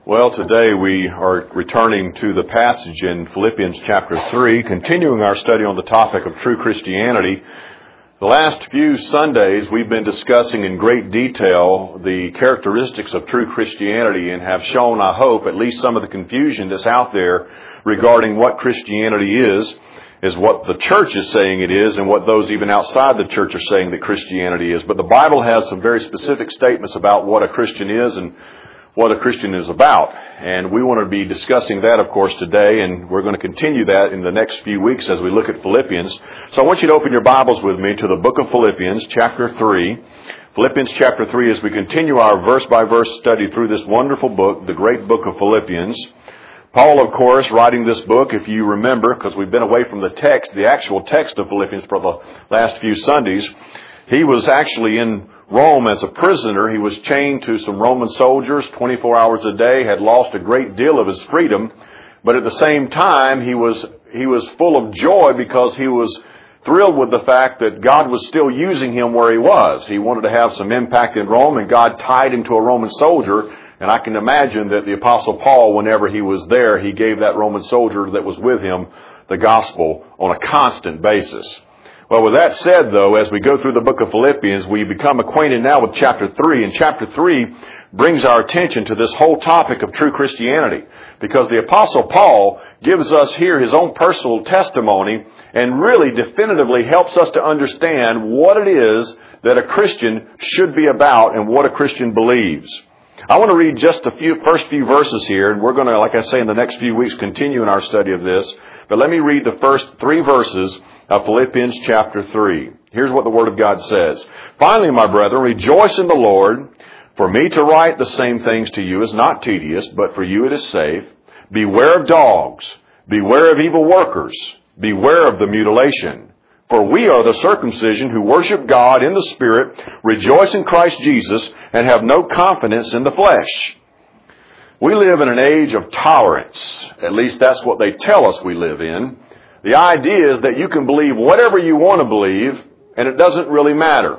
Well, today we are returning to the passage in Philippians chapter 3, continuing our study on the topic of true Christianity. The last few Sundays we've been discussing in great detail the characteristics of true Christianity and have shown, I hope, at least some of the confusion that's out there regarding what Christianity is what the church is saying it is, and what those even outside the church are saying that Christianity is. But the Bible has some very specific statements about what a Christian is and what a Christian is about. And we want to be discussing that, of course, today, and we're going to continue that in the next few weeks as we look at Philippians. So I want you to open your Bibles with me to the book of Philippians, chapter 3. Philippians chapter 3, as we continue our verse-by-verse study through this wonderful book, the great book of Philippians. Paul, of course, writing this book, if you remember, because we've been away from the text, the actual text of Philippians for the last few Sundays, he was actually in Rome as a prisoner. He was chained to some Roman soldiers 24 hours a day, had lost a great deal of his freedom, but at the same time he was full of joy because he was thrilled with the fact that God was still using him where he was. He wanted to have some impact in Rome, and God tied him to a Roman soldier, and I can imagine that the Apostle Paul, whenever he was there, he gave that Roman soldier that was with him the gospel on a constant basis. Well, with that said, though, as we go through the book of Philippians, we become acquainted now with chapter 3, and chapter 3 brings our attention to this whole topic of true Christianity, because the Apostle Paul gives us here his own personal testimony and really definitively helps us to understand what it is that a Christian should be about and what a Christian believes. I want to read just the first few verses here, and we're going to, like I say, in the next few weeks continue in our study of this. But let me read the first 3 verses of Philippians chapter 3. Here's what the Word of God says. Finally, my brethren, rejoice in the Lord. For me to write the same things to you is not tedious, but for you it is safe. Beware of dogs. Beware of evil workers. Beware of the mutilation. For we are the circumcision who worship God in the Spirit, rejoice in Christ Jesus, and have no confidence in the flesh. We live in an age of tolerance. At least that's what they tell us we live in. The idea is that you can believe whatever you want to believe, and it doesn't really matter.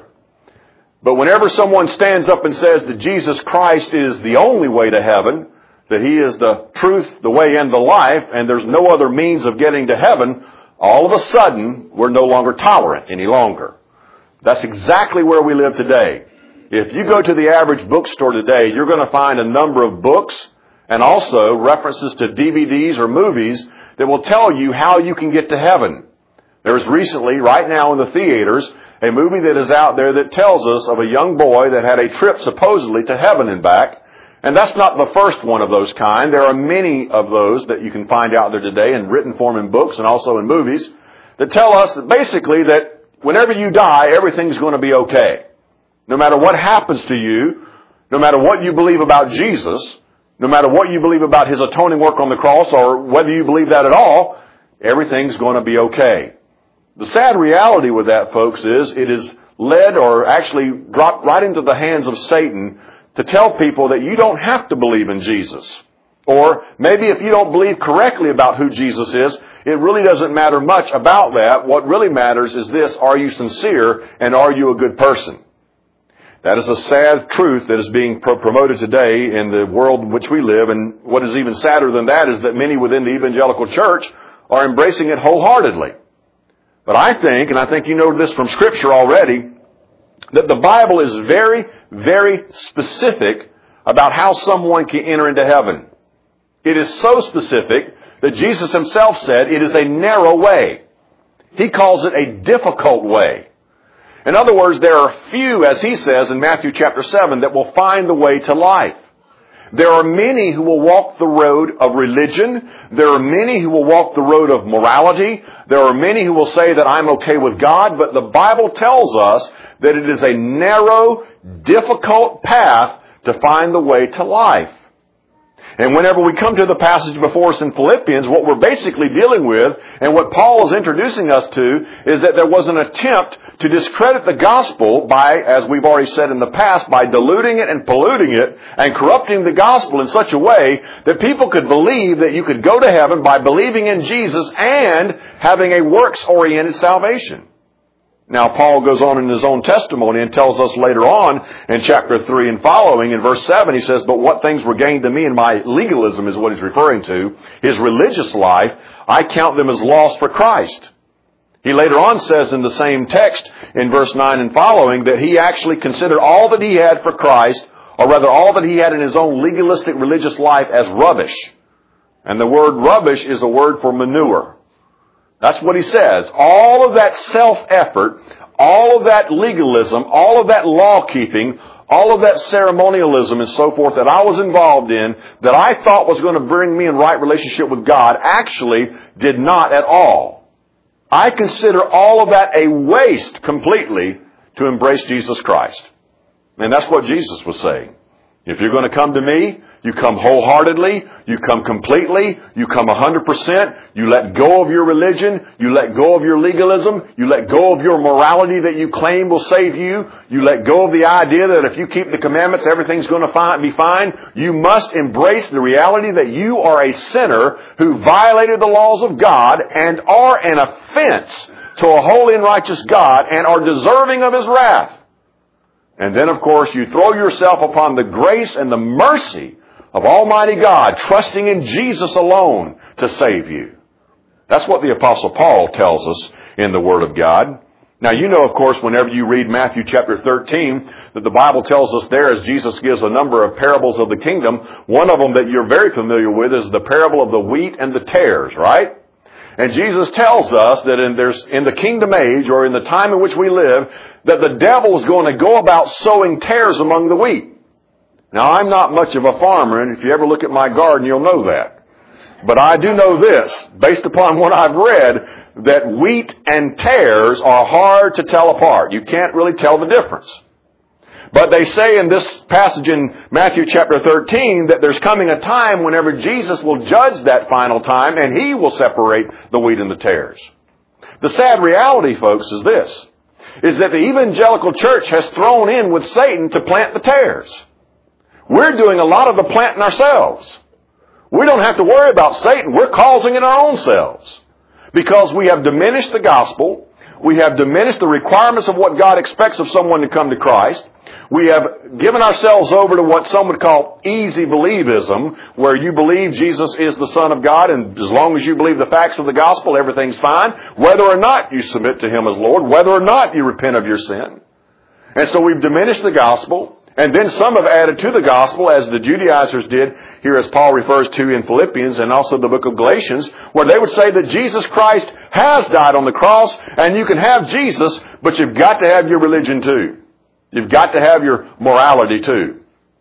But whenever someone stands up and says that Jesus Christ is the only way to heaven, that He is the truth, the way, and the life, and there's no other means of getting to heaven, all of a sudden, we're no longer tolerant any longer. That's exactly where we live today. If you go to the average bookstore today, you're going to find a number of books and also references to DVDs or movies that will tell you how you can get to heaven. There's recently, right now in the theaters, a movie that is out there that tells us of a young boy that had a trip supposedly to heaven and back. And that's not the first one of those kind. There are many of those that you can find out there today in written form in books and also in movies that tell us that basically that whenever you die, everything's going to be okay. No matter what happens to you, no matter what you believe about Jesus, no matter what you believe about His atoning work on the cross, or whether you believe that at all, everything's going to be okay. The sad reality with that, folks, is it is led or actually dropped right into the hands of Satan to tell people that you don't have to believe in Jesus. Or maybe if you don't believe correctly about who Jesus is, it really doesn't matter much about that. What really matters is this: are you sincere and are you a good person? That is a sad truth that is being promoted today in the world in which we live. And what is even sadder than that is that many within the evangelical church are embracing it wholeheartedly. But I think, and I think you know this from Scripture already, that the Bible is very, very specific about how someone can enter into heaven. It is so specific that Jesus Himself said it is a narrow way. He calls it a difficult way. In other words, there are few, as He says in Matthew chapter 7, that will find the way to life. There are many who will walk the road of religion. There are many who will walk the road of morality. There are many who will say that I'm okay with God, but the Bible tells us that it is a narrow, difficult path to find the way to life. And whenever we come to the passage before us in Philippians, what we're basically dealing with, and what Paul is introducing us to, is that there was an attempt to discredit the gospel by, as we've already said in the past, by diluting it and polluting it and corrupting the gospel in such a way that people could believe that you could go to heaven by believing in Jesus and having a works-oriented salvation. Now, Paul goes on in his own testimony and tells us later on in chapter 3 and following, in verse 7, he says, "But what things were gained to me in my legalism," is what he's referring to, his religious life, "I count them as lost for Christ." He later on says in the same text, in verse 9 and following, that he actually considered all that he had for Christ, or rather all that he had in his own legalistic religious life, as rubbish. And the word rubbish is a word for manure. That's what he says. All of that self-effort, all of that legalism, all of that law-keeping, all of that ceremonialism and so forth that I was involved in, that I thought was going to bring me in right relationship with God, actually did not at all. I consider all of that a waste completely to embrace Jesus Christ. And that's what Jesus was saying. If you're going to come to me, you come wholeheartedly, you come completely, you come 100%, you let go of your religion, you let go of your legalism, you let go of your morality that you claim will save you, you let go of the idea that if you keep the commandments, everything's going to be fine. You must embrace the reality that you are a sinner who violated the laws of God and are an offense to a holy and righteous God and are deserving of His wrath. And then, of course, you throw yourself upon the grace and the mercy of Almighty God, trusting in Jesus alone to save you. That's what the Apostle Paul tells us in the Word of God. Now, you know, of course, whenever you read Matthew chapter 13, that the Bible tells us there, as Jesus gives a number of parables of the kingdom, one of them that you're very familiar with is the parable of the wheat and the tares, right? And Jesus tells us that in the kingdom age, or in the time in which we live, that the devil is going to go about sowing tares among the wheat. Now, I'm not much of a farmer, and if you ever look at my garden, you'll know that. But I do know this, based upon what I've read, that wheat and tares are hard to tell apart. You can't really tell the difference. But they say in this passage in Matthew chapter 13 that there's coming a time whenever Jesus will judge that final time, and He will separate the wheat and the tares. The sad reality, folks, is this, is that the evangelical church has thrown in with Satan to plant the tares. We're doing a lot of the planting ourselves. We don't have to worry about Satan. We're causing it our own selves. Because we have diminished the gospel. We have diminished the requirements of what God expects of someone to come to Christ. We have given ourselves over to what some would call easy believism, where you believe Jesus is the Son of God, and as long as you believe the facts of the gospel, everything's fine, whether or not you submit to Him as Lord, whether or not you repent of your sin. And so we've diminished the gospel. And then some have added to the gospel, as the Judaizers did here, as Paul refers to in Philippians and also the book of Galatians, where they would say that Jesus Christ has died on the cross, and you can have Jesus, but you've got to have your religion too. You've got to have your morality too.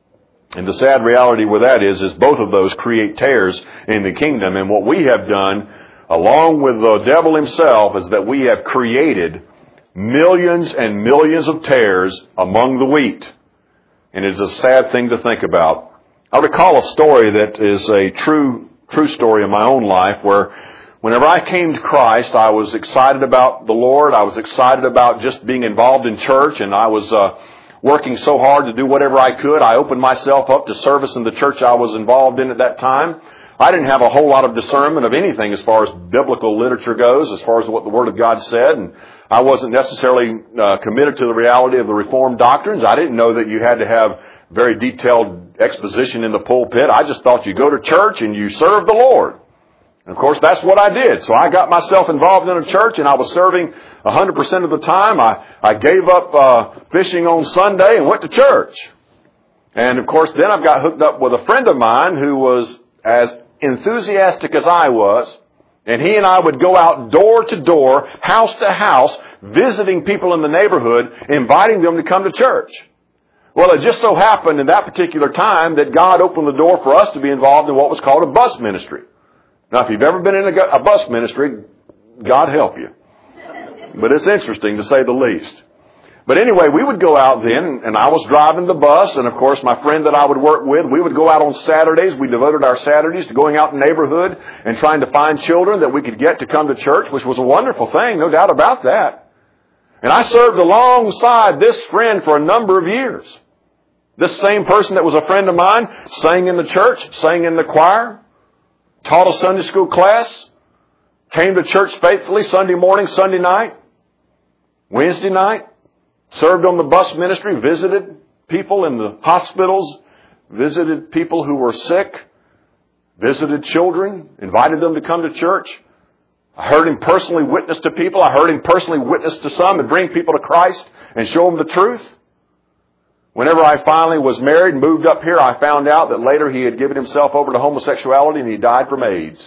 And the sad reality with that is both of those create tares in the kingdom. And what we have done, along with the devil himself, is that we have created millions and millions of tares among the wheat. And it's a sad thing to think about. I recall a story that is a true story in my own life, where whenever I came to Christ, I was excited about the Lord. I was excited about just being involved in church, and I was working so hard to do whatever I could. I opened myself up to service in the church I was involved in at that time. I didn't have a whole lot of discernment of anything as far as biblical literature goes, as far as what the Word of God said, and I wasn't necessarily committed to the reality of the Reformed doctrines. I didn't know that you had to have very detailed exposition in the pulpit. I just thought you go to church and you serve the Lord. And of course, that's what I did. So I got myself involved in a church, and I was serving 100% of the time. I gave up fishing on Sunday and went to church. And of course, then I got hooked up with a friend of mine who was as enthusiastic as I was, and he and I would go out door to door, house to house, visiting people in the neighborhood, inviting them to come to church. Well, it just so happened in that particular time that God opened the door for us to be involved in what was called a bus ministry. Now, if you've ever been in a bus ministry, God help you. But it's interesting, to say the least. But anyway, we would go out then, and I was driving the bus, and of course my friend that I would work with, we would go out on Saturdays. We devoted our Saturdays to going out in the neighborhood and trying to find children that we could get to come to church, which was a wonderful thing, no doubt about that. And I served alongside this friend for a number of years. This same person that was a friend of mine sang in the church, sang in the choir, taught a Sunday school class, came to church faithfully Sunday morning, Sunday night. Wednesday night, served on the bus ministry, visited people in the hospitals, visited people who were sick, visited children, invited them to come to church. I heard him personally witness to people. I heard him personally witness to some and bring people to Christ and show them the truth. Whenever I finally was married and moved up here, I found out that later he had given himself over to homosexuality and he died from AIDS.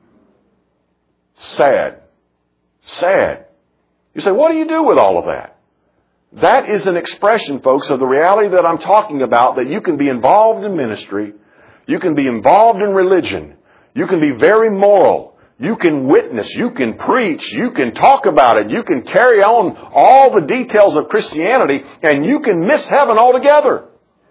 Sad. Sad. You say, what do you do with all of that? That is an expression, folks, of the reality that I'm talking about, that you can be involved in ministry, you can be involved in religion, you can be very moral, you can witness, you can preach, you can talk about it, you can carry on all the details of Christianity, and you can miss heaven altogether.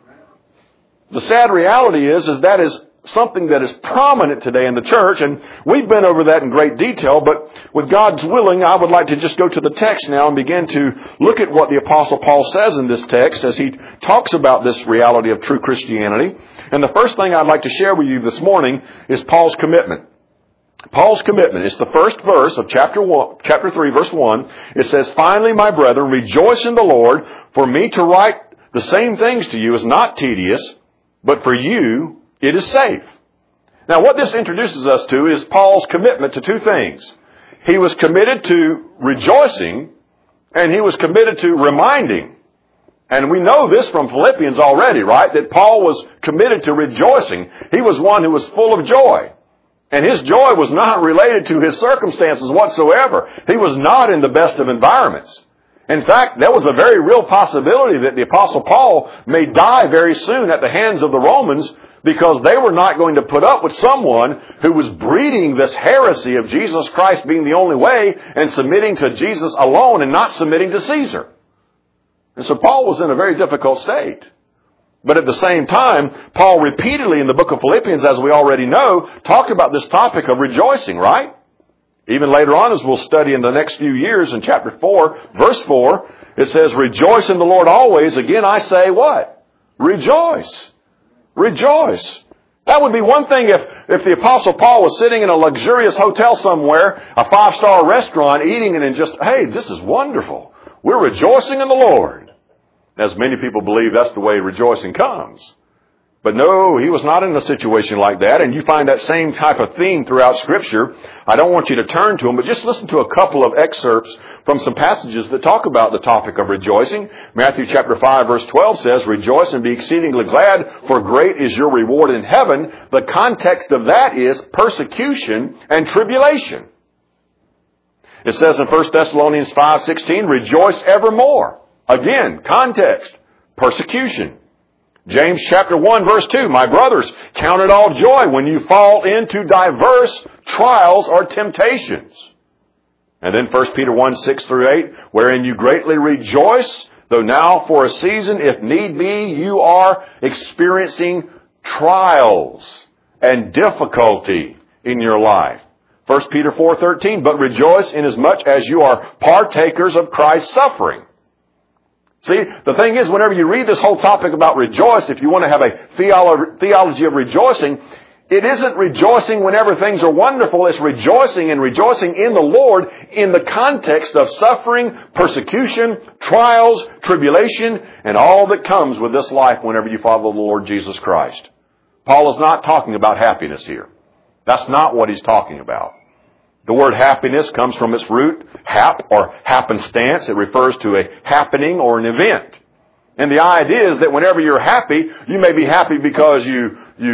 The sad reality is that is something that is prominent today in the church, and we've been over that in great detail, but with God's willing, I would like to just go to the text now and begin to look at what the Apostle Paul says in this text as he talks about this reality of true Christianity. And the first thing I'd like to share with you this morning is Paul's commitment. Paul's commitment. It's the first verse of chapter 3, verse 1. It says, "Finally, my brethren, rejoice in the Lord. For me to write the same things to you is not tedious, but for you it is safe." Now, what this introduces us to is Paul's commitment to two things. He was committed to rejoicing, and he was committed to reminding. And we know this from Philippians already, right? That Paul was committed to rejoicing. He was one who was full of joy. And his joy was not related to his circumstances whatsoever. He was not in the best of environments. In fact, there was a very real possibility that the Apostle Paul may die very soon at the hands of the Romans, because they were not going to put up with someone who was breeding this heresy of Jesus Christ being the only way and submitting to Jesus alone and not submitting to Caesar. And so Paul was in a very difficult state. But at the same time, Paul repeatedly in the book of Philippians, as we already know, talked about this topic of rejoicing, right? Even later on, as we'll study in the next few years, in chapter 4, verse 4, it says, "Rejoice in the Lord always. Again, I say," what? Rejoice. Rejoice. That would be one thing if the Apostle Paul was sitting in a luxurious hotel somewhere, a 5-star restaurant, eating it and just, hey, this is wonderful. We're rejoicing in the Lord. As many people believe that's the way rejoicing comes. But no, he was not in a situation like that, and you find that same type of theme throughout Scripture. I don't want you to turn to them, but just listen to a couple of excerpts from some passages that talk about the topic of rejoicing. Matthew chapter 5, verse 12 says, "Rejoice and be exceedingly glad, for great is your reward in heaven." The context of that is persecution and tribulation. It says in 1 Thessalonians 5:16, "Rejoice evermore." Again, context, persecution. James chapter 1 verse 2, "My brothers, count it all joy when you fall into diverse trials or temptations." And then 1 Peter 1, 6 through 8, "Wherein you greatly rejoice, though now for a season, if need be, you are experiencing trials and difficulty in your life." 1 Peter 4:13, "But rejoice inasmuch as you are partakers of Christ's suffering." See, the thing is, whenever you read this whole topic about rejoice, if you want to have a theology of rejoicing, it isn't rejoicing whenever things are wonderful. It's rejoicing in the Lord in the context of suffering, persecution, trials, tribulation, and all that comes with this life whenever you follow the Lord Jesus Christ. Paul is not talking about happiness here. That's not what he's talking about. The word happiness comes from its root, hap, or happenstance. It refers to a happening or an event. And the idea is that whenever you're happy, you may be happy because you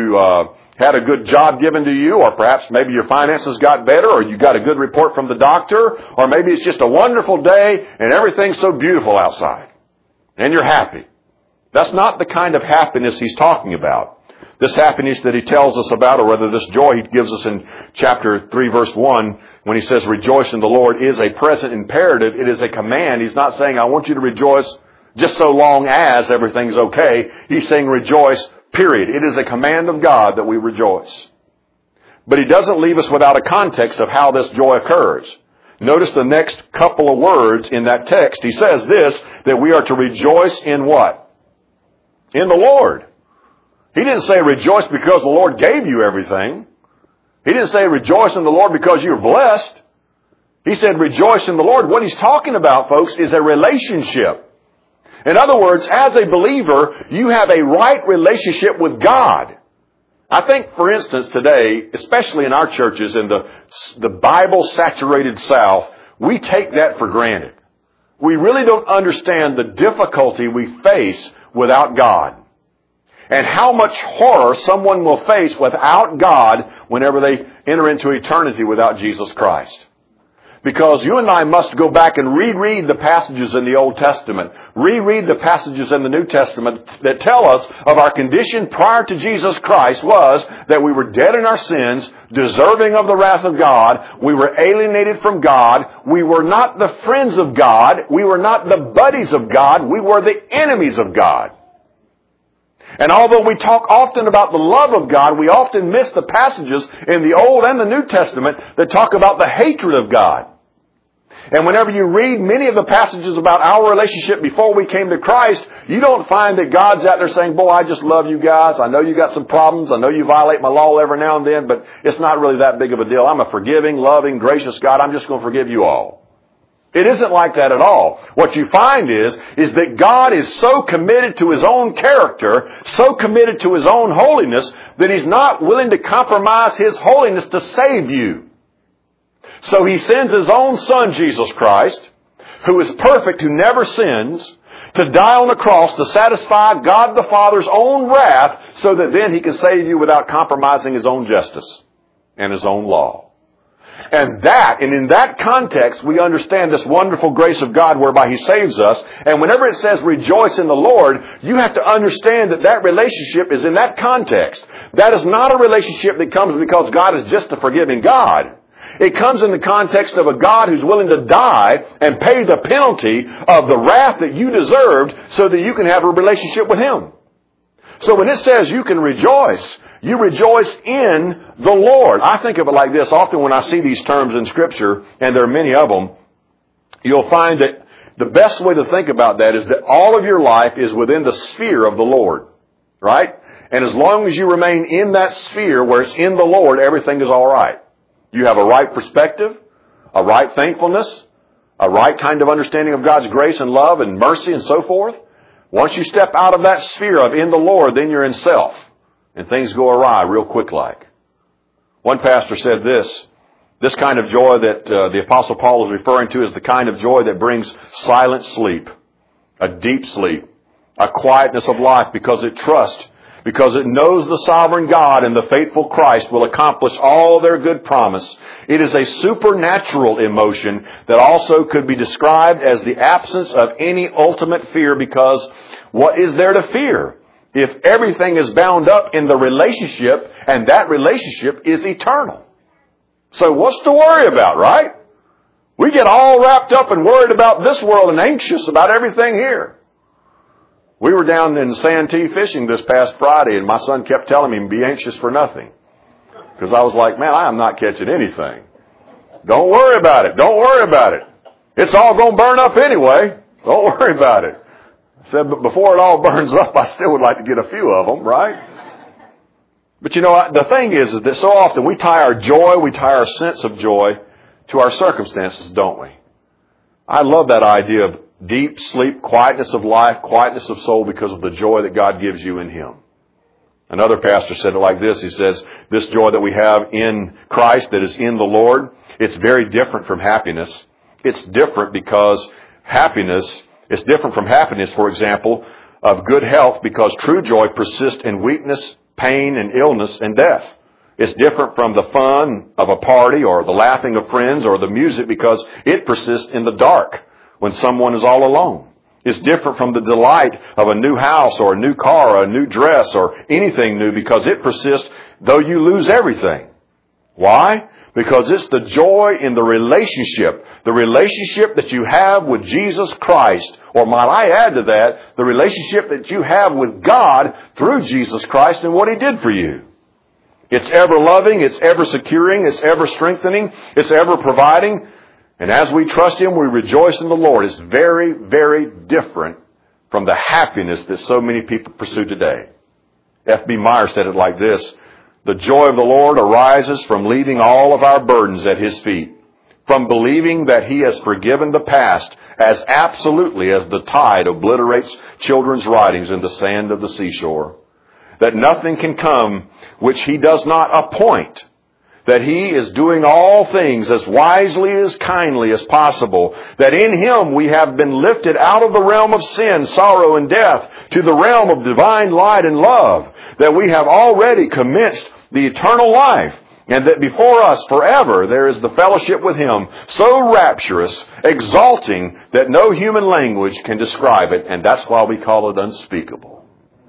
had a good job given to you, or perhaps maybe your finances got better, or you got a good report from the doctor, or maybe it's just a wonderful day and everything's so beautiful outside. And you're happy. That's not the kind of happiness he's talking about. This happiness that he tells us about, or rather this joy he gives us in chapter 3, verse 1, when he says, "Rejoice in the Lord," is a present imperative. It is a command. He's not saying, "I want you to rejoice just so long as everything's okay." He's saying, "Rejoice, period." It is a command of God that we rejoice. But he doesn't leave us without a context of how this joy occurs. Notice the next couple of words in that text. He says this, that we are to rejoice in what? In the Lord. He didn't say rejoice because the Lord gave you everything. He didn't say rejoice in the Lord because you're blessed. He said, rejoice in the Lord. What he's talking about, folks, is a relationship. In other words, as a believer, you have a right relationship with God. I think, for instance, today, especially in our churches in the Bible-saturated South, we take that for granted. We really don't understand the difficulty we face without God. And how much horror someone will face without God whenever they enter into eternity without Jesus Christ. Because you and I must go back and reread the passages in the Old Testament, reread the passages in the New Testament that tell us of our condition prior to Jesus Christ was that we were dead in our sins, deserving of the wrath of God, we were alienated from God, we were not the friends of God, we were not the buddies of God, we were the enemies of God. And although we talk often about the love of God, we often miss the passages in the Old and the New Testament that talk about the hatred of God. And whenever you read many of the passages about our relationship before we came to Christ, you don't find that God's out there saying, boy, I just love you guys. I know you got some problems. I know you violate my law every now and then, but it's not really that big of a deal. I'm a forgiving, loving, gracious God. I'm just going to forgive you all. It isn't like that at all. What you find is that God is so committed to His own character, so committed to His own holiness, that He's not willing to compromise His holiness to save you. So He sends His own Son, Jesus Christ, who is perfect, who never sins, to die on the cross to satisfy God the Father's own wrath so that then He can save you without compromising His own justice and His own law. And in that context, we understand this wonderful grace of God whereby He saves us. And whenever it says rejoice in the Lord, you have to understand that relationship is in that context. That is not a relationship that comes because God is just a forgiving God. It comes in the context of a God who's willing to die and pay the penalty of the wrath that you deserved so that you can have a relationship with Him. So when it says you can rejoice, you rejoice in the Lord. I think of it like this. Often when I see these terms in Scripture, and there are many of them, you'll find that the best way to think about that is that all of your life is within the sphere of the Lord. Right? And as long as you remain in that sphere where it's in the Lord, everything is all right. You have a right perspective, a right thankfulness, a right kind of understanding of God's grace and love and mercy and so forth. Once you step out of that sphere of in the Lord, then you're in self. And things go awry real quick like. One pastor said this kind of joy that the Apostle Paul is referring to is the kind of joy that brings silent sleep, a deep sleep, a quietness of life because it trusts, because it knows the sovereign God and the faithful Christ will accomplish all their good promise. It is a supernatural emotion that also could be described as the absence of any ultimate fear, because what is there to fear if everything is bound up in the relationship, and that relationship is eternal? So what's to worry about, right? We get all wrapped up and worried about this world and anxious about everything here. We were down in Santee fishing this past Friday, and my son kept telling me, be anxious for nothing. Because I was like, man, I am not catching anything. Don't worry about it. Don't worry about it. It's all going to burn up anyway. Don't worry about it. I said, but before it all burns up, I still would like to get a few of them, right? But you know, the thing is that so often we tie our joy, we tie our sense of joy to our circumstances, don't we? I love that idea of deep sleep, quietness of life, quietness of soul because of the joy that God gives you in Him. Another pastor said it like this. He says, this joy that we have in Christ that is in the Lord, it's very different from happiness. It's different because it's different from happiness, for example, of good health, because true joy persists in weakness, pain, and illness and death. It's different from the fun of a party or the laughing of friends or the music because it persists in the dark when someone is all alone. It's different from the delight of a new house or a new car or a new dress or anything new because it persists though you lose everything. Why? Because it's the joy in the relationship that you have with Jesus Christ, or might I add to that, the relationship that you have with God through Jesus Christ and what He did for you. It's ever loving, it's ever securing, it's ever strengthening, it's ever providing. And as we trust Him, we rejoice in the Lord. It's very, very different from the happiness that so many people pursue today. F.B. Meyer said it like this: the joy of the Lord arises from leaving all of our burdens at His feet, from believing that He has forgiven the past as absolutely as the tide obliterates children's writings in the sand of the seashore. That nothing can come which He does not appoint. That He is doing all things as wisely as kindly as possible. That in Him we have been lifted out of the realm of sin, sorrow, and death to the realm of divine light and love. That we have already commenced the eternal life. And that before us forever there is the fellowship with Him, so rapturous, exalting, that no human language can describe it. And that's why we call it unspeakable.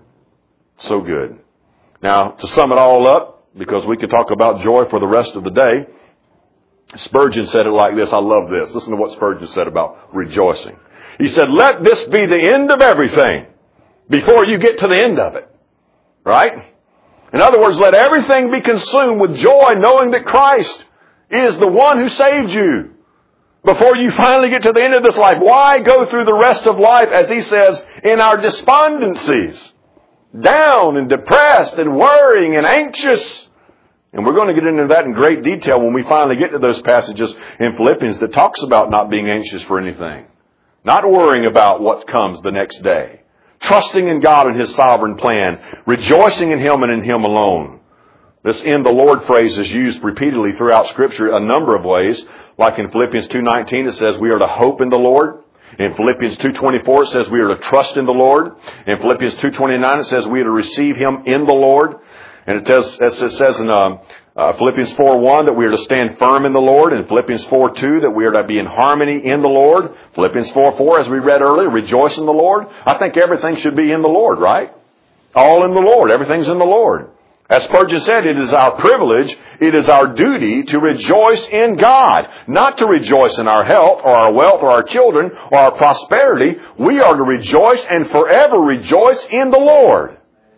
So good. Now, to sum it all up, because we could talk about joy for the rest of the day, Spurgeon said it like this. I love this. Listen to what Spurgeon said about rejoicing. He said, let this be the end of everything before you get to the end of it. Right? In other words, let everything be consumed with joy, knowing that Christ is the one who saved you. Before you finally get to the end of this life, why go through the rest of life, as he says, in our despondencies? Down and depressed and worrying and anxious. And we're going to get into that in great detail when we finally get to those passages in Philippians that talks about not being anxious for anything. Not worrying about what comes the next day. Trusting in God and His sovereign plan. Rejoicing in Him and in Him alone. This in the Lord phrase is used repeatedly throughout Scripture a number of ways. Like in Philippians 2:19 it says we are to hope in the Lord. In Philippians 2:24 it says we are to trust in the Lord. In Philippians 2:29 it says we are to receive Him in the Lord. And it says in Philippians 4:1 that we are to stand firm in the Lord. In Philippians 4:2 that we are to be in harmony in the Lord. Philippians 4:4, as we read earlier, rejoice in the Lord. I think everything should be in the Lord, right? All in the Lord. Everything's in the Lord. As Spurgeon said, it is our privilege, it is our duty to rejoice in God. Not to rejoice in our health or our wealth or our children or our prosperity. We are to rejoice and forever rejoice in the Lord.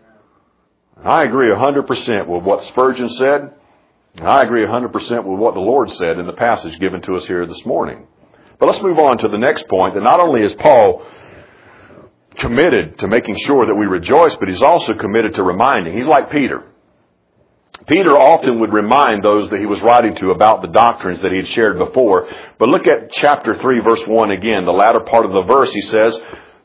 I agree 100% with what Spurgeon said. I agree 100% with what the Lord said in the passage given to us here this morning. But let's move on to the next point, that not only is Paul committed to making sure that we rejoice, but he's also committed to reminding. He's like Peter. Peter often would remind those that he was writing to about the doctrines that he had shared before. But look at chapter 3, verse 1 again. The latter part of the verse, he says,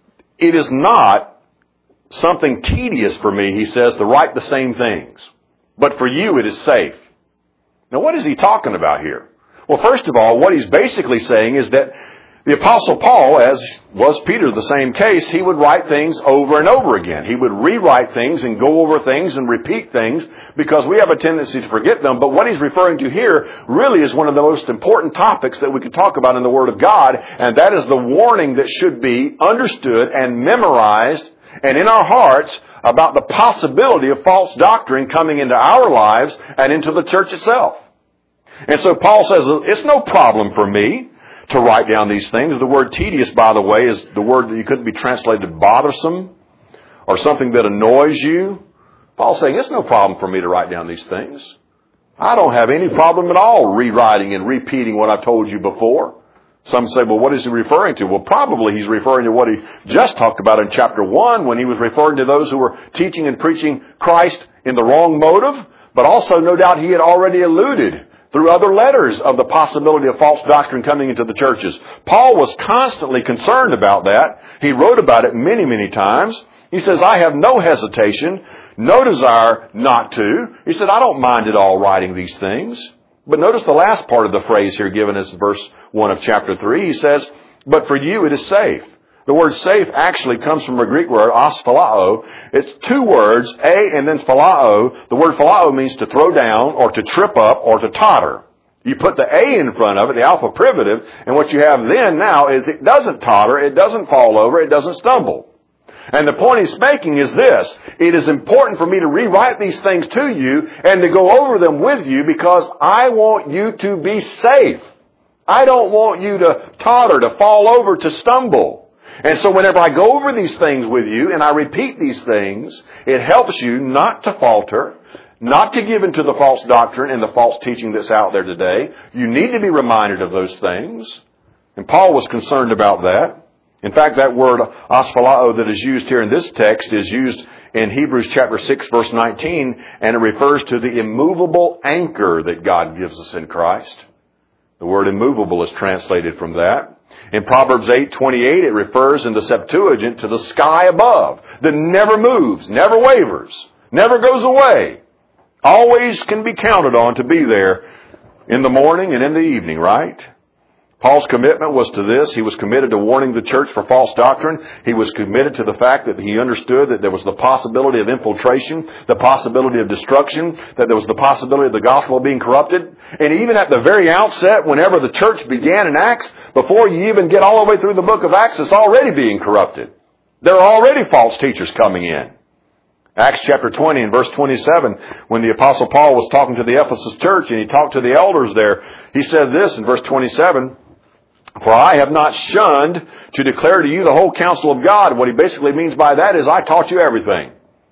it is not something tedious for me, he says, to write the same things. But for you it is safe. Now what is he talking about here? Well, first of all, what he's basically saying is that the Apostle Paul, as was Peter the same case, he would write things over and over again. He would rewrite things and go over things and repeat things because we have a tendency to forget them. But what he's referring to here really is one of the most important topics that we could talk about in the Word of God, and that is the warning that should be understood and memorized and in our hearts about the possibility of false doctrine coming into our lives and into the church itself. And so Paul says, it's no problem for me to write down these things. The word tedious, by the way, is the word that you couldn't be translated bothersome or something that annoys you. Paul's saying, it's no problem for me to write down these things. I don't have any problem at all rewriting and repeating what I've told you before. Some say, well, what is he referring to? Well, probably he's referring to what he just talked about in chapter 1 when he was referring to those who were teaching and preaching Christ in the wrong motive. But also, no doubt, he had already alluded through other letters of the possibility of false doctrine coming into the churches. Paul was constantly concerned about that. He wrote about it many, many times. He says, I have no hesitation, no desire not to. He said, I don't mind at all writing these things. But notice the last part of the phrase here given as verse 1 of chapter 3. He says, but for you it is safe. The word safe actually comes from a Greek word, asphalao. It's two words, a and then phalao. The word phalao means to throw down or to trip up or to totter. You put the a in front of it, the alpha privative, and what you have then now is it doesn't totter, it doesn't fall over, it doesn't stumble. And the point he's making is this. It is important for me to rewrite these things to you and to go over them with you because I want you to be safe. I don't want you to totter, to fall over, to stumble. And so whenever I go over these things with you and I repeat these things, it helps you not to falter, not to give into the false doctrine and the false teaching that's out there today. You need to be reminded of those things. And Paul was concerned about that. In fact, that word asphalao that is used here in this text is used in Hebrews chapter 6, verse 19, and it refers to the immovable anchor that God gives us in Christ. The word immovable is translated from that. In Proverbs 8:28, it refers in the Septuagint to the sky above that never moves, never wavers, never goes away. Always can be counted on to be there in the morning and in the evening, right? Paul's commitment was to this. He was committed to warning the church for false doctrine. He was committed to the fact that he understood that there was the possibility of infiltration, the possibility of destruction, that there was the possibility of the gospel being corrupted. And even at the very outset, whenever the church began in Acts, before you even get all the way through the book of Acts, it's already being corrupted. There are already false teachers coming in. Acts chapter 20 and verse 27, when the Apostle Paul was talking to the Ephesus church and he talked to the elders there, he said this in verse 27, "For I have not shunned to declare to you the whole counsel of God." What he basically means by that is, I taught you everything.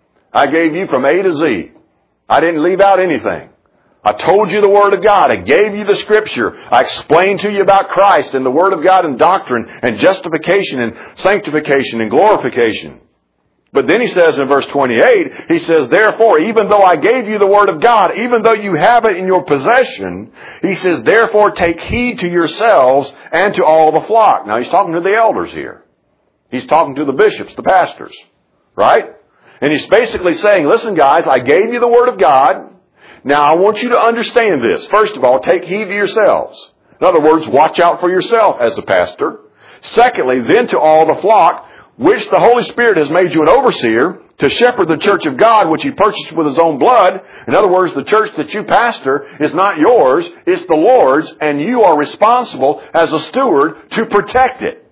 I gave you from A to Z. I didn't leave out anything. I told you the Word of God. I gave you the Scripture. I explained to you about Christ and the Word of God and doctrine and justification and sanctification and glorification. But then he says in verse 28, he says, "Therefore, even though I gave you the Word of God, even though you have it in your possession," he says, "therefore take heed to yourselves and to all the flock." Now he's talking to the elders here. He's talking to the bishops, the pastors, right? And he's basically saying, listen guys, I gave you the Word of God. Now I want you to understand this. First of all, take heed to yourselves. In other words, watch out for yourself as a pastor. Secondly, then to all the flock, which the Holy Spirit has made you an overseer, to shepherd the church of God, which He purchased with His own blood. In other words, the church that you pastor is not yours, it's the Lord's, and you are responsible as a steward to protect it,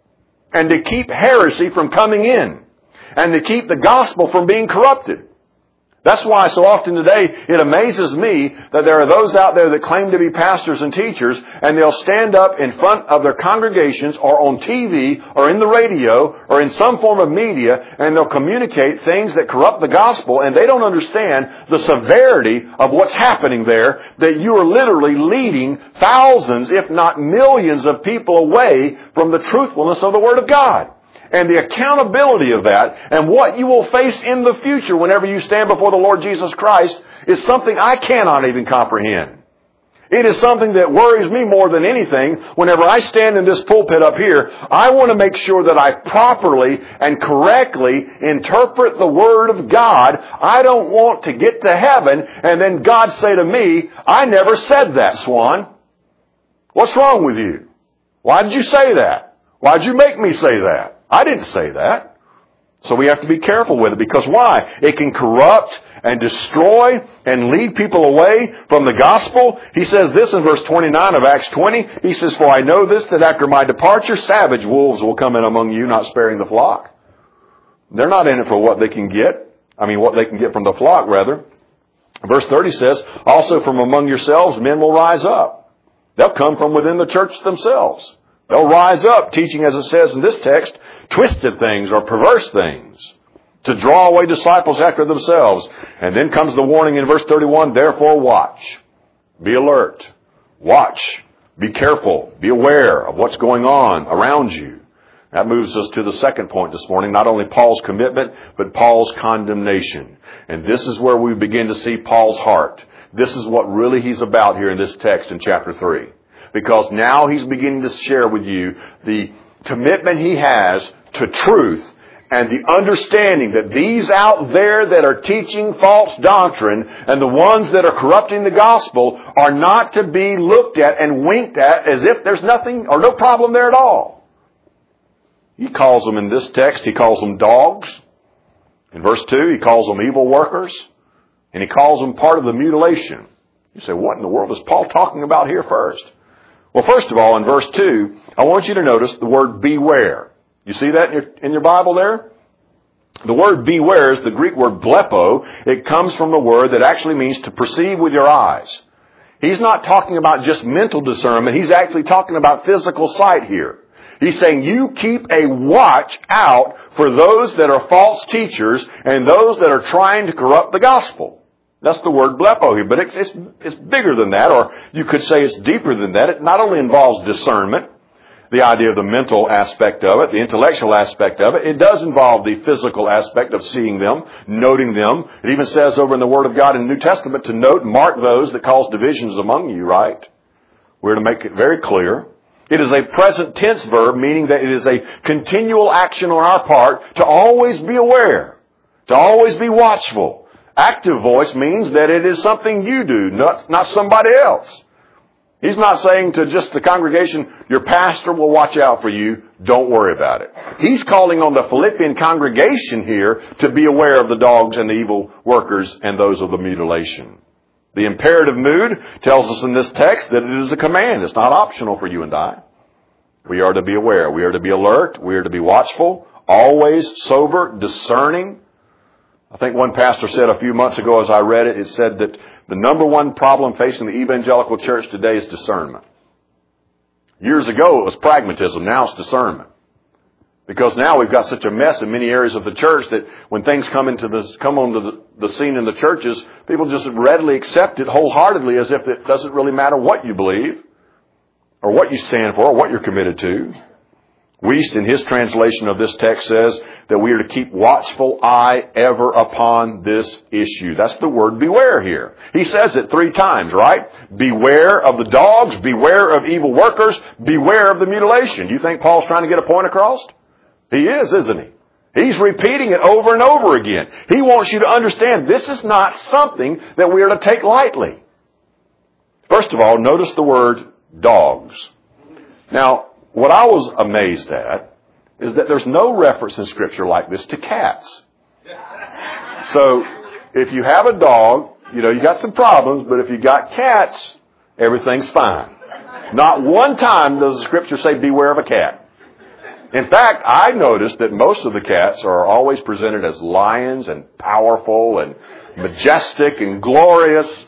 and to keep heresy from coming in, and to keep the gospel from being corrupted. That's why so often today it amazes me that there are those out there that claim to be pastors and teachers, and they'll stand up in front of their congregations or on TV or in the radio or in some form of media, and they'll communicate things that corrupt the gospel, and they don't understand the severity of what's happening there, that you are literally leading thousands, if not millions of people away from the truthfulness of the Word of God. And the accountability of that, and what you will face in the future whenever you stand before the Lord Jesus Christ, is something I cannot even comprehend. It is something that worries me more than anything. Whenever I stand in this pulpit up here, I want to make sure that I properly and correctly interpret the Word of God. I don't want to get to heaven and then God say to me, "I never said that, Swan. What's wrong with you? Why did you say that? Why did you make me say that? I didn't say that." So we have to be careful with it, because why? It can corrupt and destroy and lead people away from the gospel. He says this in verse 29 of Acts 20. He says, "For I know this, that after my departure, savage wolves will come in among you, not sparing the flock." They're not in it for what they can get. What they can get from the flock, rather. Verse 30 says, "Also from among yourselves men will rise up." They'll come from within the church themselves. They'll rise up, teaching, as it says in this text, twisted things or perverse things, to draw away disciples after themselves. And then comes the warning in verse 31, "Therefore watch." Be alert. Watch. Be careful. Be aware of what's going on around you. That moves us to the second point this morning. Not only Paul's commitment, but Paul's condemnation. And this is where we begin to see Paul's heart. This is what really he's about here in this text in chapter 3. Because now he's beginning to share with you the commitment he has to truth, and the understanding that these out there that are teaching false doctrine and the ones that are corrupting the gospel are not to be looked at and winked at as if there's nothing or no problem there at all. He calls them in this text, he calls them dogs. In verse 2, he calls them evil workers, and he calls them part of the mutilation. You say, what in the world is Paul talking about here first? Well, first of all, in verse 2, I want you to notice the word beware. You see that in your Bible there? The word beware is the Greek word blepo. It comes from the word that actually means to perceive with your eyes. He's not talking about just mental discernment. He's actually talking about physical sight here. He's saying you keep a watch out for those that are false teachers and those that are trying to corrupt the gospel. That's the word blepo here, but it's bigger than that, or you could say it's deeper than that. It not only involves discernment, the idea of the mental aspect of it, the intellectual aspect of it. It does involve the physical aspect of seeing them, noting them. It even says over in the Word of God in the New Testament to note and mark those that cause divisions among you, right? We're to make it very clear. It is a present tense verb, meaning that it is a continual action on our part to always be aware, to always be watchful. Active voice means that it is something you do, not somebody else. He's not saying to just the congregation, your pastor will watch out for you, don't worry about it. He's calling on the Philippian congregation here to be aware of the dogs and the evil workers and those of the mutilation. The imperative mood tells us in this text that it is a command. It's not optional for you and I. We are to be aware. We are to be alert. We are to be watchful, always sober, discerning. I think one pastor said a few months ago as I read it, it said that the number one problem facing the evangelical church today is discernment. Years ago it was pragmatism, now it's discernment. Because now we've got such a mess in many areas of the church that when things come onto the scene in the churches, people just readily accept it wholeheartedly as if it doesn't really matter what you believe or what you stand for or what you're committed to. Wuest, in his translation of this text, says that we are to keep watchful eye ever upon this issue. That's the word beware here. He says it 3 times, right? Beware of the dogs, beware of evil workers, beware of the mutilation. Do you think Paul's trying to get a point across? He is, isn't he? He's repeating it over and over again. He wants you to understand this is not something that we are to take lightly. First of all, notice the word dogs. Now, what I was amazed at is that there's no reference in Scripture like this to cats. So, if you have a dog, you got some problems, but if you got cats, everything's fine. Not one time does the Scripture say beware of a cat. In fact, I noticed that most of the cats are always presented as lions and powerful and majestic and glorious.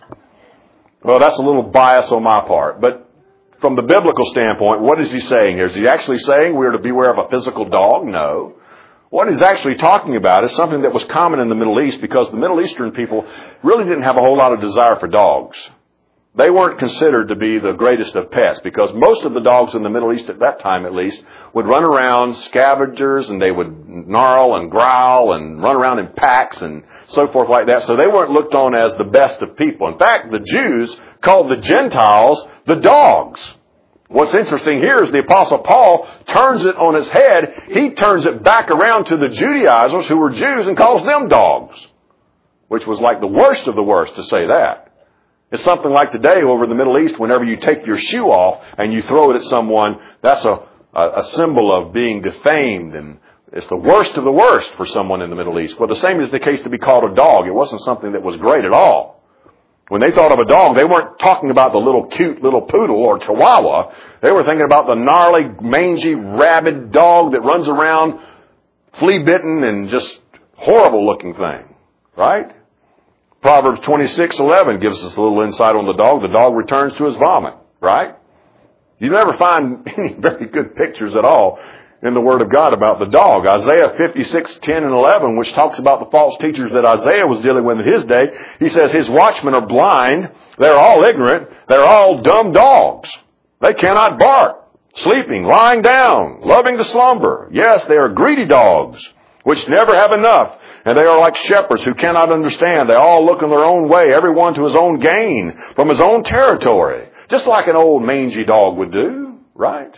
Well, that's a little bias on my part, but from the biblical standpoint, what is he saying here? Is he actually saying we are to beware of a physical dog? No. What he's actually talking about is something that was common in the Middle East because the Middle Eastern people really didn't have a whole lot of desire for dogs. They weren't considered to be the greatest of pets because most of the dogs in the Middle East at that time at least would run around scavengers and they would gnarl and growl and run around in packs and so forth like that. So they weren't looked on as the best of people. In fact, the Jews called the Gentiles the dogs. What's interesting here is the Apostle Paul turns it on its head. He turns it back around to the Judaizers who were Jews and calls them dogs, which was like the worst of the worst to say that. It's something like today over in the Middle East, whenever you take your shoe off and you throw it at someone, that's a symbol of being defamed, and it's the worst of the worst for someone in the Middle East. Well, the same is the case to be called a dog. It wasn't something that was great at all. When they thought of a dog, they weren't talking about the little cute little poodle or chihuahua. They were thinking about the gnarly, mangy, rabid dog that runs around flea-bitten and just horrible looking thing. Right? Proverbs 26:11 gives us a little insight on the dog. The dog returns to his vomit, right? You never find any very good pictures at all in the Word of God about the dog. Isaiah 56:10 and 11, which talks about the false teachers that Isaiah was dealing with in his day, he says, his watchmen are blind, they're all ignorant, they're all dumb dogs. They cannot bark, sleeping, lying down, loving to slumber. Yes, they are greedy dogs, which never have enough. And they are like shepherds who cannot understand. They all look in their own way, everyone to his own gain, from his own territory. Just like an old mangy dog would do, right?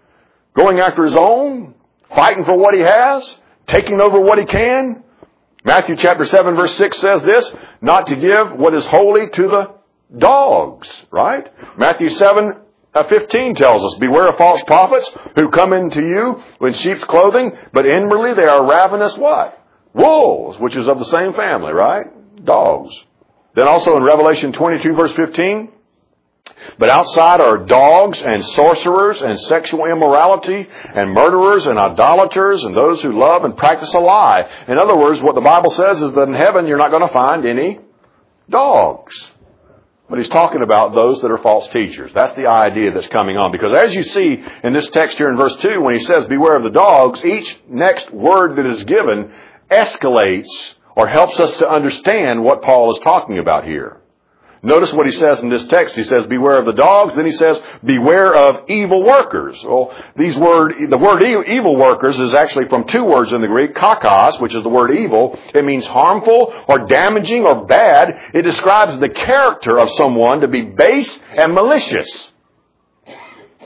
Going after his own, fighting for what he has, taking over what he can. Matthew chapter 7 verse 6 says this, not to give what is holy to the dogs, right? Matthew 7:15 tells us, beware of false prophets who come into you in sheep's clothing, but inwardly they are ravenous what? Wolves, which is of the same family, right? Dogs. Then also in Revelation 22 verse 15, but outside are dogs and sorcerers and sexual immorality and murderers and idolaters and those who love and practice a lie. In other words, what the Bible says is that in heaven you're not going to find any dogs. But he's talking about those that are false teachers. That's the idea that's coming on. Because as you see in this text here in verse 2, when he says, beware of the dogs, each next word that is given escalates or helps us to understand what Paul is talking about here. Notice what he says in this text. He says, beware of the dogs. Then he says, beware of evil workers. Well, the word evil workers is actually from 2 words in the Greek. Kakos, which is the word evil. It means harmful or damaging or bad. It describes the character of someone to be base and malicious.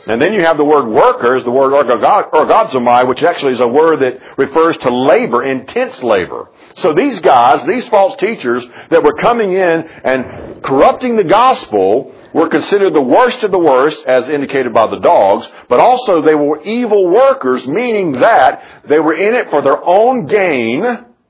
And then you have the word workers, the word orgazomai, which actually is a word that refers to labor, intense labor. So these guys, these false teachers that were coming in and corrupting the gospel were considered the worst of the worst, as indicated by the dogs, but also they were evil workers, meaning that they were in it for their own gain,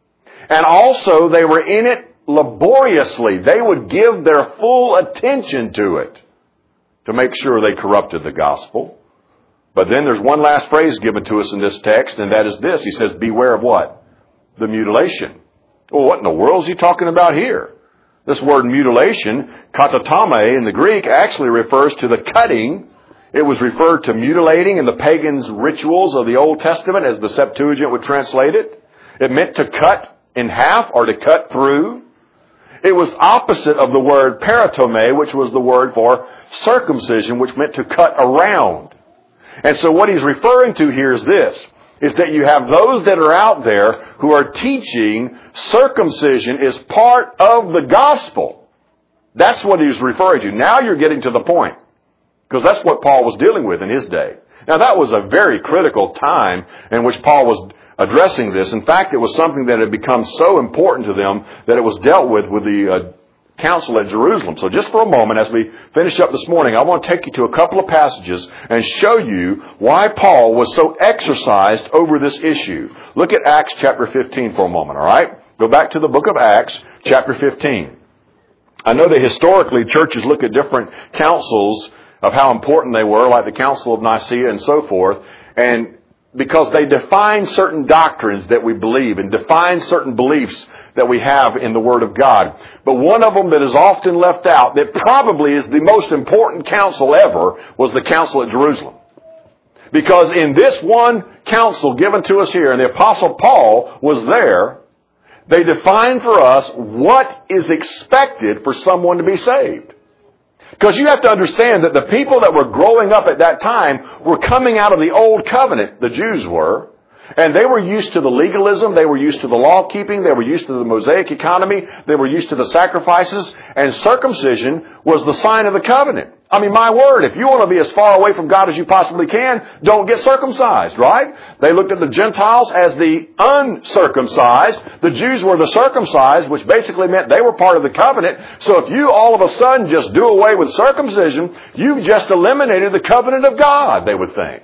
and also they were in it laboriously. They would give their full attention to it to make sure they corrupted the gospel. But then there's one last phrase given to us in this text, and that is this. He says, beware of what? The mutilation. Well, what in the world is he talking about here? This word mutilation, katatame in the Greek, actually refers to the cutting. It was referred to mutilating in the pagans' rituals of the Old Testament, as the Septuagint would translate it. It meant to cut in half or to cut through. It was opposite of the word peritome, which was the word for circumcision, which meant to cut around. And so what he's referring to here is this, is that you have those that are out there who are teaching circumcision is part of the gospel. That's what he's referring to. Now you're getting to the point, because that's what Paul was dealing with in his day. Now that was a very critical time in which Paul was addressing this. In fact, it was something that had become so important to them that it was dealt with the council at Jerusalem. So just for a moment, as we finish up this morning, I want to take you to a couple of passages and show you why Paul was so exercised over this issue. Look at Acts chapter 15 for a moment, all right? Go back to the book of Acts chapter 15. I know that historically churches look at different councils of how important they were, like the Council of Nicaea and so forth, and because they define certain doctrines that we believe and define certain beliefs that we have in the Word of God. But one of them that is often left out, that probably is the most important council ever, was the council at Jerusalem. Because in this one council given to us here, and the Apostle Paul was there, they defined for us what is expected for someone to be saved. Because you have to understand that the people that were growing up at that time were coming out of the Old Covenant, the Jews were, and they were used to the legalism, they were used to the law-keeping, they were used to the Mosaic economy, they were used to the sacrifices, and circumcision was the sign of the covenant. I mean, my word, if you want to be as far away from God as you possibly can, don't get circumcised, right? They looked at the Gentiles as the uncircumcised. The Jews were the circumcised, which basically meant they were part of the covenant. So if you all of a sudden just do away with circumcision, you've just eliminated the covenant of God, they would think.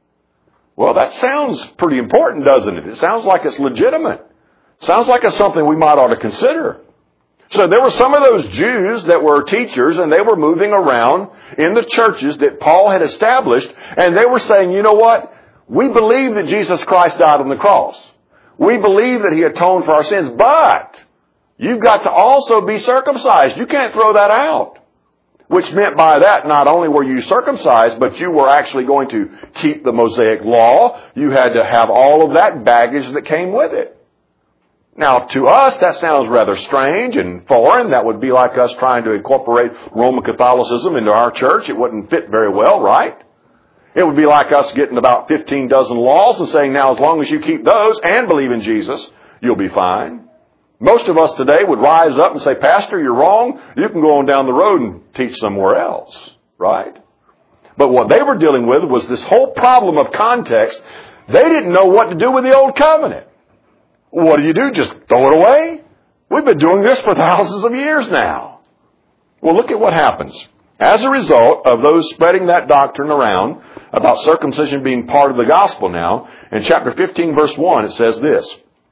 Well, that sounds pretty important, doesn't it? It sounds like it's legitimate. Sounds like it's something we might ought to consider. So there were some of those Jews that were teachers, and they were moving around in the churches that Paul had established, and they were saying, you know what? We believe that Jesus Christ died on the cross. We believe that He atoned for our sins, but you've got to also be circumcised. You can't throw that out. Which meant by that, not only were you circumcised, but you were actually going to keep the Mosaic law. You had to have all of that baggage that came with it. Now, to us, that sounds rather strange and foreign. That would be like us trying to incorporate Roman Catholicism into our church. It wouldn't fit very well, right? It would be like us getting about 15 dozen laws and saying, now, as long as you keep those and believe in Jesus, you'll be fine. Most of us today would rise up and say, Pastor, you're wrong. You can go on down the road and teach somewhere else, right? But what they were dealing with was this whole problem of context. They didn't know what to do with the Old Covenant. What do? Just throw it away? We've been doing this for thousands of years now. Well, look at what happens. As a result of those spreading that doctrine around about circumcision being part of the gospel now, in chapter 15, verse 1, it says this.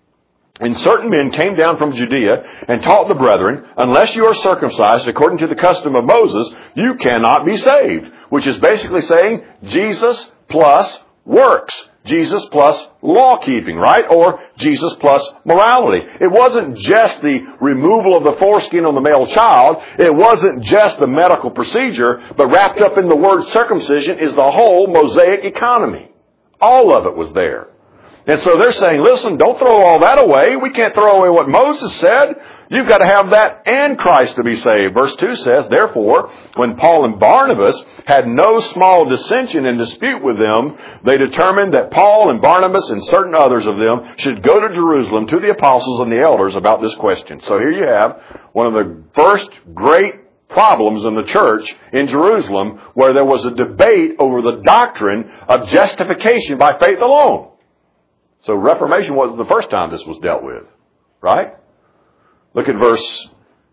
And certain men came down from Judea and taught the brethren, unless you are circumcised according to the custom of Moses, you cannot be saved. Which is basically saying Jesus plus works. Jesus plus law-keeping, right? Or Jesus plus morality. It wasn't just the removal of the foreskin on the male child. It wasn't just the medical procedure. But wrapped up in the word circumcision is the whole Mosaic economy. All of it was there. And so they're saying, listen, don't throw all that away. We can't throw away what Moses said. You've got to have that and Christ to be saved. Verse 2 says, therefore, when Paul and Barnabas had no small dissension and dispute with them, they determined that Paul and Barnabas and certain others of them should go to Jerusalem to the apostles and the elders about this question. So here you have one of the first great problems in the church in Jerusalem where there was a debate over the doctrine of justification by faith alone. So Reformation wasn't the first time this was dealt with, right? Look at verse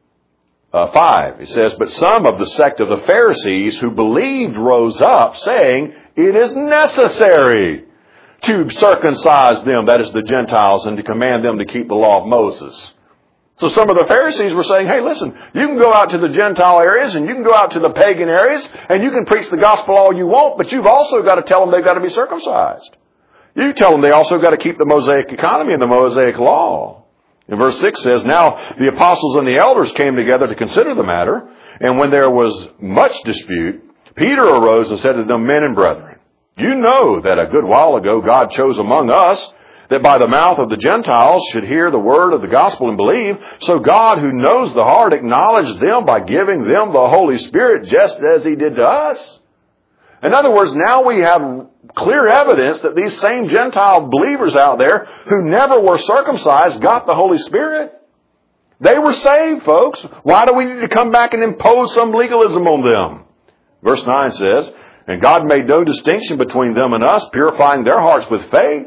5. It says, "But some of the sect of the Pharisees who believed rose up, saying, 'It is necessary to circumcise them,'" that is the Gentiles, "'and to command them to keep the law of Moses.'" So some of the Pharisees were saying, hey, listen, you can go out to the Gentile areas and you can go out to the pagan areas and you can preach the gospel all you want, but you've also got to tell them they've got to be circumcised. You tell them they also got to keep the Mosaic economy and the Mosaic law. And verse 6 says, "Now the apostles and the elders came together to consider the matter, and when there was much dispute, Peter arose and said to them, 'Men and brethren, you know that a good while ago God chose among us that by the mouth of the Gentiles should hear the word of the gospel and believe. So God, who knows the heart, acknowledged them by giving them the Holy Spirit just as He did to us.'" In other words, now we have clear evidence that these same Gentile believers out there who never were circumcised got the Holy Spirit. They were saved, folks. Why do we need to come back and impose some legalism on them? Verse 9 says, "And God made no distinction between them and us, purifying their hearts with faith.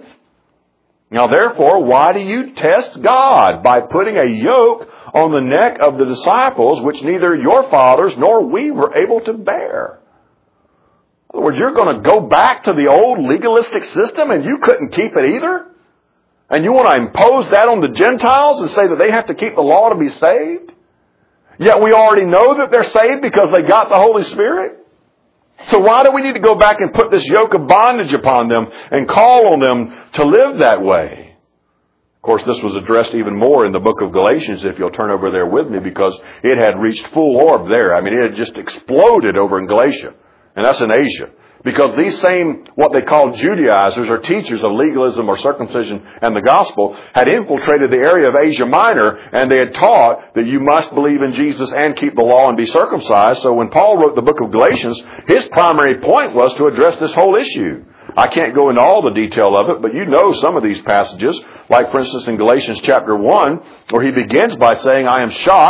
Now therefore, why do you test God by putting a yoke on the neck of the disciples, which neither your fathers nor we were able to bear?" In other words, you're going to go back to the old legalistic system and you couldn't keep it either? And you want to impose that on the Gentiles and say that they have to keep the law to be saved? Yet we already know that they're saved because they got the Holy Spirit. So why do we need to go back and put this yoke of bondage upon them and call on them to live that way? Of course, this was addressed even more in the book of Galatians, if you'll turn over there with me, because it had reached full orb there. I mean, it had just exploded over in Galatia. And that's in Asia. Because these same, what they call Judaizers or teachers of legalism or circumcision and the gospel had infiltrated the area of Asia Minor, and they had taught that you must believe in Jesus and keep the law and be circumcised. So when Paul wrote the book of Galatians, his primary point was to address this whole issue. I can't go into all the detail of it, but you know some of these passages, like for instance in Galatians chapter 1, where he begins by saying, I am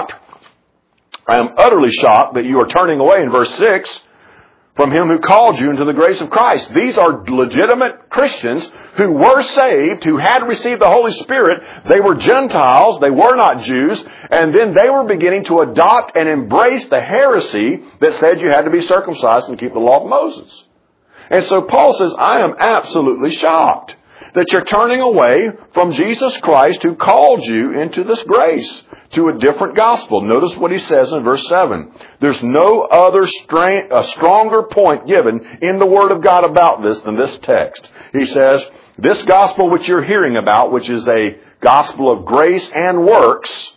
utterly shocked that you are turning away, in verse 6, from Him who called you into the grace of Christ. These are legitimate Christians who were saved, who had received the Holy Spirit. They were Gentiles. They were not Jews. And then they were beginning to adopt and embrace the heresy that said you had to be circumcised and keep the law of Moses. And so Paul says, I am absolutely shocked that you're turning away from Jesus Christ who called you into this grace, to a different gospel. Notice what he says in verse 7. There's no other stronger point given in the Word of God about this than this text. He says, this gospel which you're hearing about, which is a gospel of grace and works,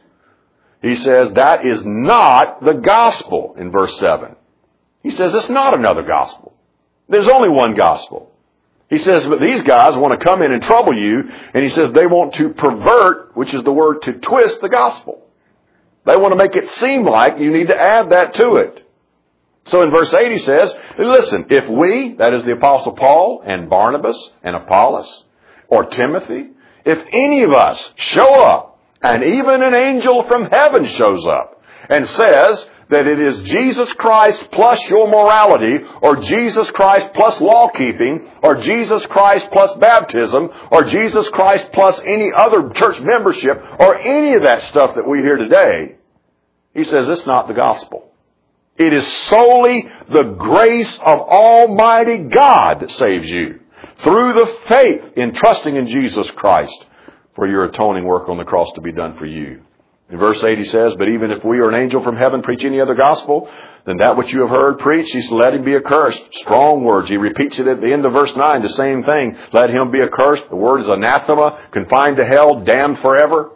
he says that is not the gospel in verse 7. He says it's not another gospel. There's only one gospel. He says, but these guys want to come in and trouble you, and he says they want to pervert, which is the word to twist the gospel. They want to make it seem like you need to add that to it. So in verse 8 he says, listen, if we, that is the Apostle Paul and Barnabas and Apollos or Timothy, if any of us show up, and even an angel from heaven shows up and says that it is Jesus Christ plus your morality, or Jesus Christ plus law-keeping, or Jesus Christ plus baptism, or Jesus Christ plus any other church membership, or any of that stuff that we hear today, he says it's not the gospel. It is solely the grace of Almighty God that saves you through the faith in trusting in Jesus Christ for your atoning work on the cross to be done for you. In verse 8 he says, but even if we or an angel from heaven preach any other gospel than that which you have heard preached, he says, let him be accursed. Strong words. He repeats it at the end of verse 9, the same thing. Let him be accursed. The word is anathema, confined to hell, damned forever.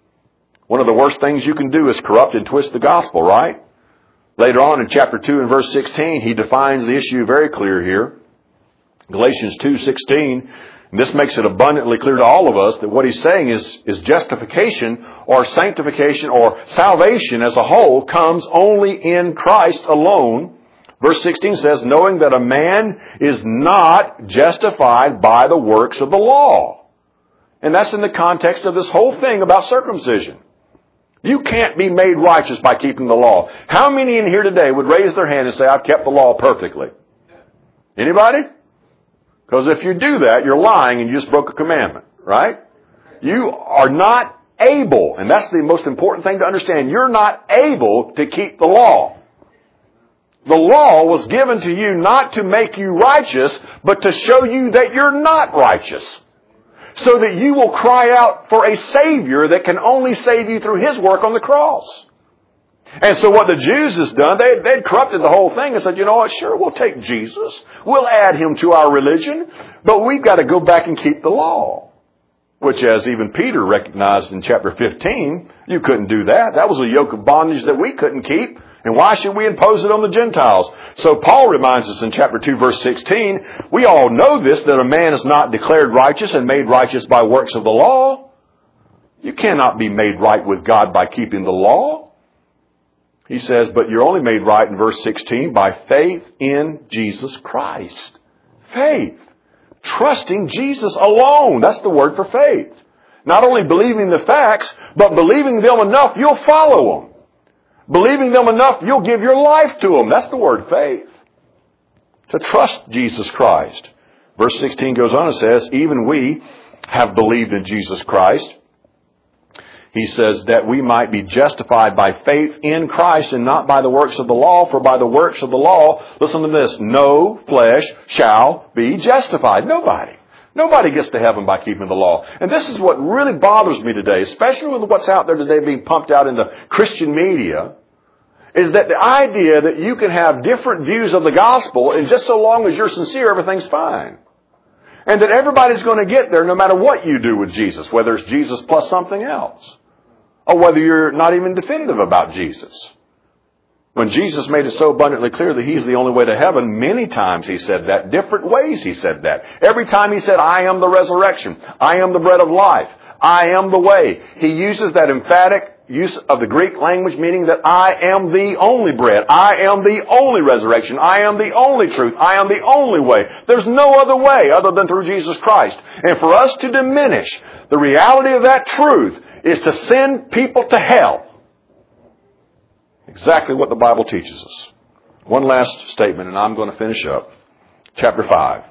One of the worst things you can do is corrupt and twist the gospel, right? Later on in chapter 2 and verse 16, he defines the issue very clear here. Galatians 2:16. And this makes it abundantly clear to all of us that what he's saying is justification or sanctification or salvation as a whole comes only in Christ alone. Verse 16 says, knowing that a man is not justified by the works of the law. And that's in the context of this whole thing about circumcision. You can't be made righteous by keeping the law. How many in here today would raise their hand and say, I've kept the law perfectly? Anybody? Because if you do that, you're lying and you just broke a commandment, right? You are not able, and that's the most important thing to understand, you're not able to keep the law. The law was given to you not to make you righteous, but to show you that you're not righteous. So that you will cry out for a Savior that can only save you through His work on the cross. And so what the Jews has done, they'd corrupted the whole thing and said, you know what, sure, we'll take Jesus. We'll add Him to our religion, but we've got to go back and keep the law. Which, as even Peter recognized in chapter 15, you couldn't do that. That was a yoke of bondage that we couldn't keep. And why should we impose it on the Gentiles? So Paul reminds us in chapter 2, verse 16, we all know this, that a man is not declared righteous and made righteous by works of the law. You cannot be made right with God by keeping the law. He says, but you're only made right in verse 16 by faith in Jesus Christ. Faith. Trusting Jesus alone. That's the word for faith. Not only believing the facts, but believing them enough, you'll follow them. Believing them enough, you'll give your life to them. That's the word faith. To trust Jesus Christ. Verse 16 goes on and says, even we have believed in Jesus Christ. He says that we might be justified by faith in Christ and not by the works of the law. For by the works of the law, listen to this, no flesh shall be justified. Nobody gets to heaven by keeping the law. And this is what really bothers me today, especially with what's out there today being pumped out in the Christian media, is that the idea that you can have different views of the gospel and just so long as you're sincere, everything's fine. And that everybody's going to get there no matter what you do with Jesus, whether it's Jesus plus something else, or whether you're not even definitive about Jesus. When Jesus made it so abundantly clear that He's the only way to heaven, many times He said that. Different ways He said that. Every time He said, I am the resurrection. I am the bread of life. I am the way. He uses that emphatic use of the Greek language, meaning that I am the only bread. I am the only resurrection. I am the only truth. I am the only way. There's no other way other than through Jesus Christ. And for us to diminish the reality of that truth is to send people to hell. Exactly what the Bible teaches us. One last statement, and I'm going to finish up. Chapter 5.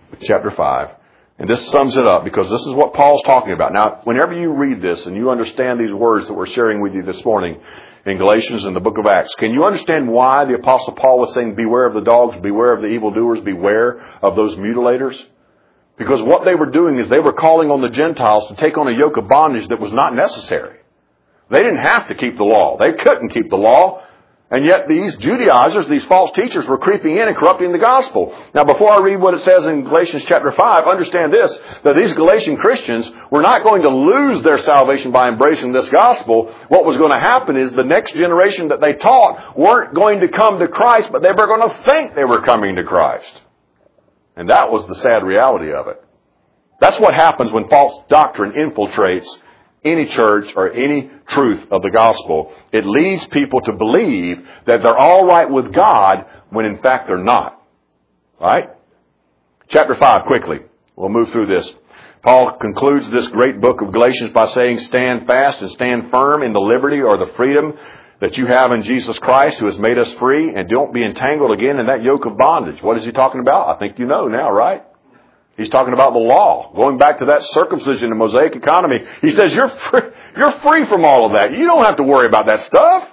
And this sums it up, because this is what Paul's talking about. Now, whenever you read this and you understand these words that we're sharing with you this morning in Galatians and the book of Acts, can you understand why the Apostle Paul was saying, beware of the dogs, beware of the evildoers, beware of those mutilators? Because what they were doing is they were calling on the Gentiles to take on a yoke of bondage that was not necessary. They didn't have to keep the law. They couldn't keep the law. And yet these Judaizers, these false teachers, were creeping in and corrupting the gospel. Now, before I read what it says in Galatians chapter 5, understand this, that these Galatian Christians were not going to lose their salvation by embracing this gospel. What was going to happen is the next generation that they taught weren't going to come to Christ, but they were going to think they were coming to Christ. And that was the sad reality of it. That's what happens when false doctrine infiltrates any church or any truth of the gospel. It leads people to believe that they're all right with God when in fact they're not. Right? Chapter 5, quickly. We'll move through this. Paul concludes this great book of Galatians by saying, stand fast and stand firm in the liberty or the freedom that you have in Jesus Christ, who has made us free, and don't be entangled again in that yoke of bondage. What is he talking about? I think you know now, right? He's talking about the law. Going back to that circumcision and Mosaic economy. He says, you're free from all of that. You don't have to worry about that stuff.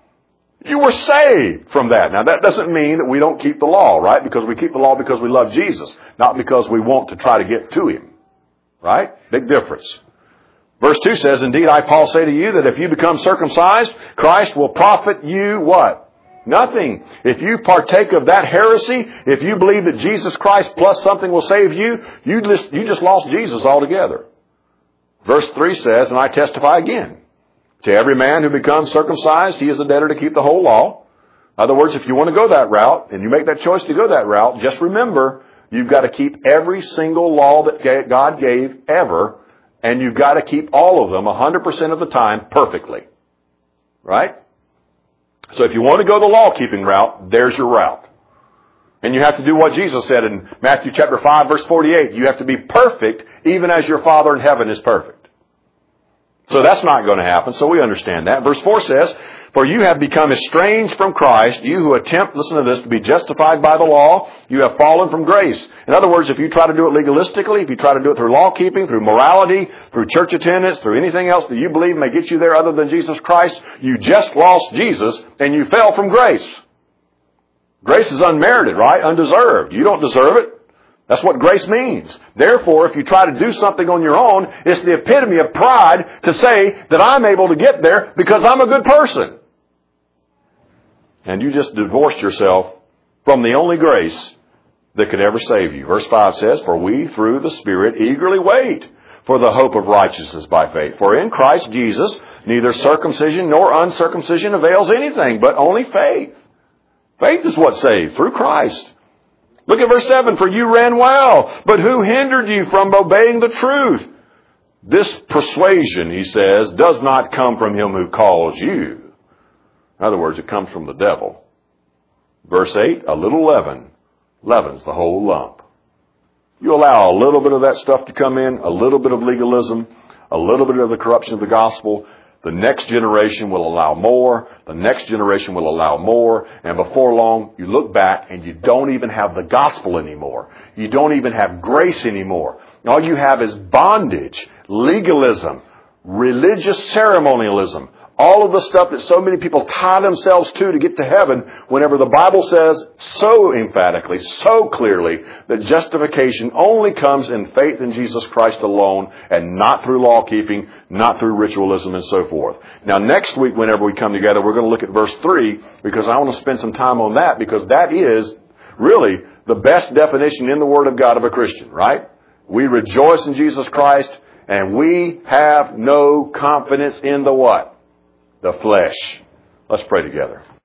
You were saved from that. Now, that doesn't mean that we don't keep the law, right? Because we keep the law because we love Jesus, not because we want to try to get to Him. Right? Big difference. Verse 2 says, indeed, I, Paul, say to you that if you become circumcised, Christ will profit you what? Nothing. If you partake of that heresy, if you believe that Jesus Christ plus something will save you, you just lost Jesus altogether. Verse 3 says, and I testify again, to every man who becomes circumcised, he is a debtor to keep the whole law. In other words, if you want to go that route, and you make that choice to go that route, just remember, you've got to keep every single law that God gave ever, and you've got to keep all of them 100% of the time perfectly. Right? So if you want to go the law-keeping route, there's your route. And you have to do what Jesus said in Matthew chapter 5, verse 48. You have to be perfect even as your Father in heaven is perfect. So that's not going to happen, so we understand that. Verse 4 says, for you have become estranged from Christ, you who attempt, listen to this, to be justified by the law, you have fallen from grace. In other words, if you try to do it legalistically, if you try to do it through law keeping, through morality, through church attendance, through anything else that you believe may get you there other than Jesus Christ, you just lost Jesus and you fell from grace. Grace is unmerited, right? Undeserved. You don't deserve it. That's what grace means. Therefore, if you try to do something on your own, it's the epitome of pride to say that I'm able to get there because I'm a good person. And you just divorced yourself from the only grace that could ever save you. Verse 5 says, for we through the Spirit eagerly wait for the hope of righteousness by faith. For in Christ Jesus, neither circumcision nor uncircumcision avails anything, but only faith. Faith is what saves, through Christ. Look at verse 7. For you ran well, but who hindered you from obeying the truth? This persuasion, he says, does not come from him who calls you. In other words, it comes from the devil. Verse 8, a little leaven leavens the whole lump. You allow a little bit of that stuff to come in, a little bit of legalism, a little bit of the corruption of the gospel. The next generation will allow more. The next generation will allow more. And before long, you look back and you don't even have the gospel anymore. You don't even have grace anymore. All you have is bondage, legalism, religious ceremonialism. All of the stuff that so many people tie themselves to get to heaven, whenever the Bible says so emphatically, so clearly, that justification only comes in faith in Jesus Christ alone and not through law keeping, not through ritualism and so forth. Now next week, whenever we come together, we're going to look at verse 3 because I want to spend some time on that because that is really the best definition in the Word of God of a Christian, right? We rejoice in Jesus Christ and we have no confidence in the what? The flesh. Let's pray together.